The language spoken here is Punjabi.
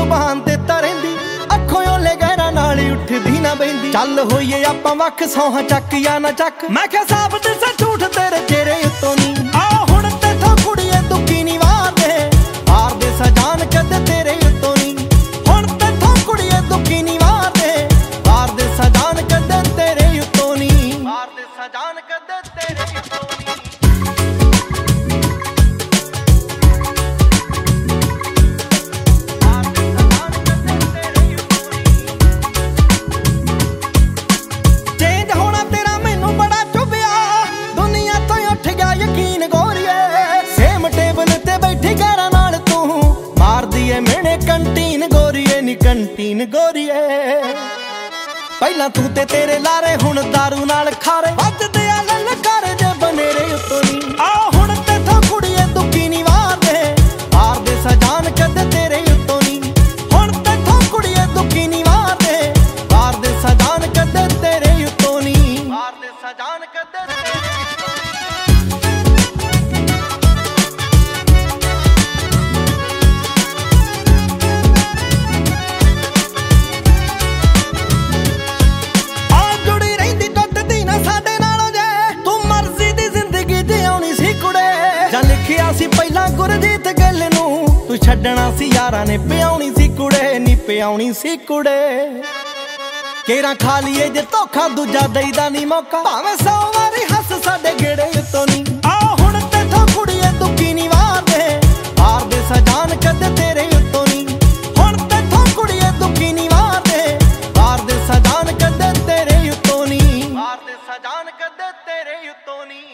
ਜ਼ੁਬਾਨ ਤੇ ਤਾਂ ਰਹਿੰਦੀ, ਅੱਖੋਂ ਓਲੇ ਗਹਿਰਾ ਨਾਲ ਉੱਠਦੀ ਨਾ ਬਹਿੰਦੀ। ਚੱਲ ਹੋਈਏ ਆਪਾਂ ਵੱਖ, ਸੌਹਾਂ ਚੱਕ ਜਾਂ ਨਾ ਚੱਕ, ਮੈਂ ਕਿਹਾ ਸਾਬਤ ਸੇ ਝੂਠ ਤੇਰੇ ਚਿਹਰੇ ਉੱਤੋਂ ਨੀ। ਆ ਹੁਣ ਤੇਥੋਂ ਕੁੜੀਏ ਦੁੱਕੀ ਨੀ ਵਾਰਦੇ, ਵਾਰਦੇ ਸਜਾਨ ਕਦੇ ਤੇਰੇ ਉੱਤੋਂ ਨੀ। ਹੁਣ ਤੇਥੋਂ ਕੁੜੀਏ ਦੁੱਕੀ ਨੀ ਵਾਰਦੇ, ਵਾਰਦੇ ਸਜਾਨ ਕਦੇ ਤੇਰੇ ਉੱਤੋਂ ਨੀ। ਵਾਰਦੇ ਸਜਾਨ ਕਦੇ ਤੇਰੇ ਉੱਤੋਂ ਨੀ। ਮੈਨੇ ਕੰਟੀਨ ਗੋਰੀਏ ਨੀ ਕੰਟੀਨ ਗੋਰੀਏ, ਪਹਿਲਾਂ ਤੂੰ ਤੇ ਤੇਰੇ ਲਾਰੇ, ਹੁਣ ਦਾਰੂ ਨਾਲ ਖਾਰੇ, ਵੱਜਦੇ ਆ ਲਲਕਾਰ ਜੇ ਬਨੇਰੇ ਉੱਤੋਂ ਨੀ। ਆ ਹੁਣ ਤੇਥੋਂ ਕੁੜੀਏ ਦੁੱਕੀ ਨੀ ਵਾਰਦੇ, ਵਾਰਦੇ ਸਜਾਨ ਕਦੇ ਤੇਰੇ ਉੱਤੋਂ ਨੀ। ਹੁਣ ਤੇਥੋਂ ਕੁੜੀਏ ਦੁੱਕੀ ਨੀ ਵਾਰਦੇ, ਵਾਰਦੇ ਸਜਾਨ ਕਦੇ ਤੇਰੇ ਉੱਤੋਂ ਨੀ। ਵਾਰਦੇ ਸਜਾਨ ਕਦੇ ਤੇਰੇ ਉੱਤੋਂ ਨੀ। ਲਿਖਿਆ ਸੀ ਪਹਿਲਾਂ ਗੁਰਜੀਤ ਗਿੱਲ ਨੂੰ, ਤੂੰ ਛੱਡਣਾ ਸੀ ਯਾਰਾਂ ਨੇ, ਪਿਆਉਣੀ ਸੀ ਕੁੜੇ ਨੀ ਪਿਆਉਣੀ ਸੀ ਕੁੜੇ। ਕੇਰਾਂ ਖਾ ਲਈਏ ਜੇ ਧੋਖਾ, ਦੂਜਾ ਦਈਦਾ ਨੀ ਮੌਕਾ, ਭਾਵੇਂ 100 ਵਾਰੀ ਹੱਸ ਸਾਡੇ ਗੇੜੇ ਉੱਤੋਂ ਨੀ। ਆ ਹੁਣ ਤੇਥੋਂ ਕੁੜੀਏ ਦੁੱਕੀ ਨੀ ਵਾਰਦੇ, ਵਾਰਦੇ ਸਜਾਨ ਕਦੇ ਤੇਰੇ ਉੱਤੋਂ ਨੀ। ਹੁਣ ਤੇਥੋਂ ਕੁੜੀਏ ਦੁੱਕੀ ਨੀ ਵਾਰਦੇ, ਵਾਰਦੇ ਸਜਾਨ ਕਦੇ ਤੇਰੇ ਉੱਤੋਂ ਨੀ। ਵਾਰਦੇ ਸਜਾਨ ਕਦੇ ਤੇਰੇ ਉੱਤੋਂ ਨੀ।